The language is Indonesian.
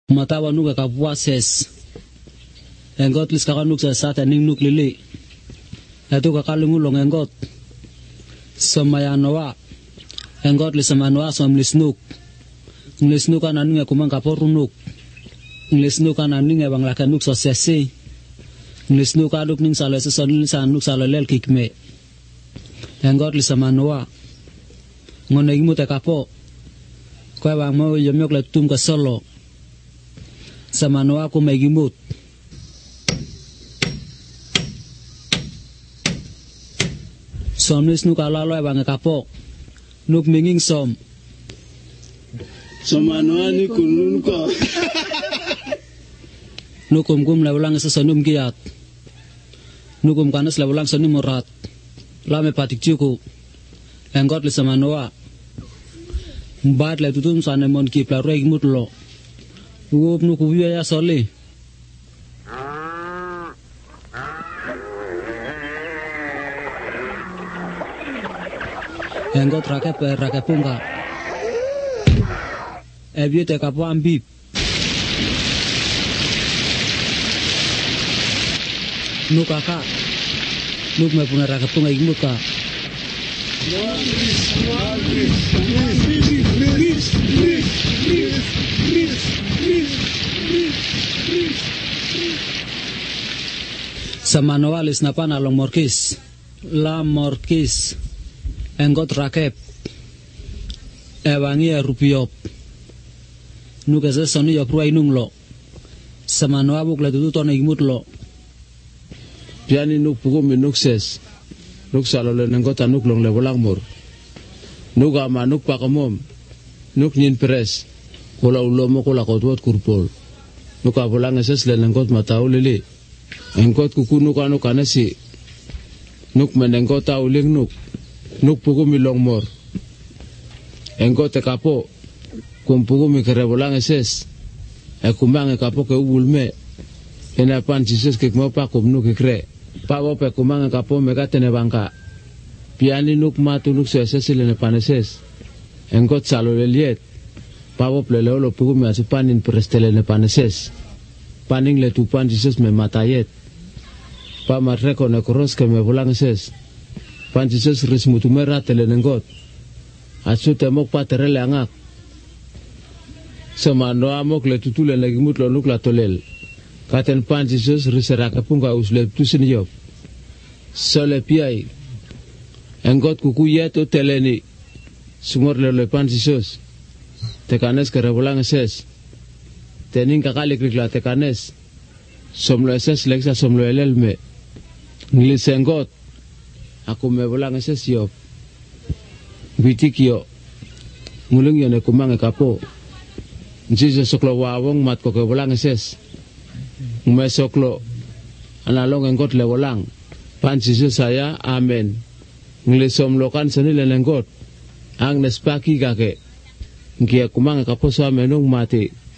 matawa nuk kapwa ses engot lis kakanuk sa sata ning nuk lili atu kakalungulong engot somayanoa engot lis samanoa somlisnuk lisnuk ananing kumang kaporunuk lisnuk ananing bang lakanuk so sesi lisnuk aduk ning salese sonil sanuk salolel kikme engot lis samanoa ngone imu te kapo ko bang mo yomyok le tum ka solo samanoa ko megimut somnis nuk alalo bang kapo nuk minging som samanoa ni kunun ko nukum kum lawlang sa sonum kiat nukum kanas lawlang sonum morat lame patik cuku engot le samanoa bat le tutum sanemon ki plaro igmutlo uop nuku ya soli engot rakepungka ebie te kapo ambip nuk kakak nuk me puna rakapunga igmuka samanoalis napan along morkis la morkis engot rakep ewangi rupiop nuk ese soni yopru ainung lo samanoa buk la tutu ton igmut lo piani nuk pugo minuk ses nuk salole nengot anuk long le bolang mur nuk ama nuk pakamom nuk nyin pres kola ulomo kola kotwot kurpol nuk abolang ses le nengot matau lili engkot kuku nuk anu kanasi nuk menenggot tauling nuk pugo milong mor engkot te kapo kumpugo mi kerebolang ses kumang kapo ke ubulme ena pan Jesus ke mo pa kum nuk kre pa wo pe kumang kapo me katene bangka piani nuk matu nuk ses le paneses engkot salo liet pa wo plele lo pugo mi asipanin prestele ne paneses paning le tupan Jesus me matayet pa marreko ne koros ke me bolang ses pan Jesus rismutu merah tele nengot asu temok pa terele angak samano amok le tutule lagi mut lo nuk la tolel katen pan Jesus riseraka punga usle tusin yob sole piai engot kuku yeto teleni sumor le pan Jesus tekanes ke rebolang ses tening kakali krikla tekanes somlo ses leksa somlo elelme ngilisengot aku me bolang ses yob bitikio ngulung yone kumang kapo Jesus soklo wawong mat ko ke bolang ses mesoklo analong enggot le bolang pan Jesus saya amen nglesom lokan seni lenenggot ang nespaki kake ngia kumang kapo so amenong mati